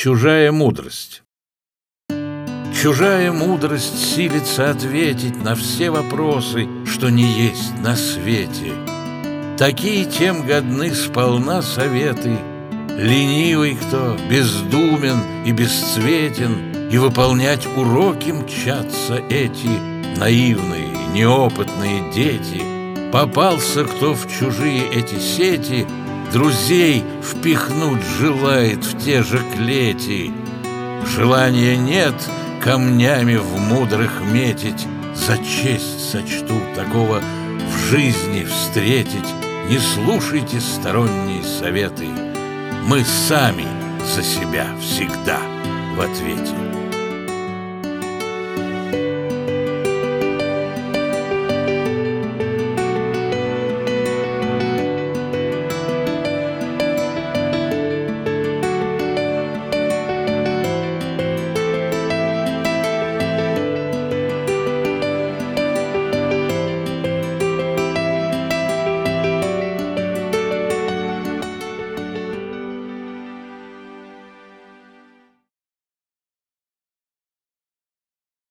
Чужая мудрость. Чужая мудрость силится ответить на все вопросы, что не есть на свете. Такие тем годны сполна советы. Ленивый кто, бездумен и бесцветен, и выполнять уроки мчатся эти наивные, неопытные дети. Попался кто в чужие эти сети, друзей впихнуть желает в те же клети. Желания нет камнями в мудрых метить, за честь сочту такого в жизни встретить. Не слушайте сторонние советы, мы сами за себя всегда в ответе.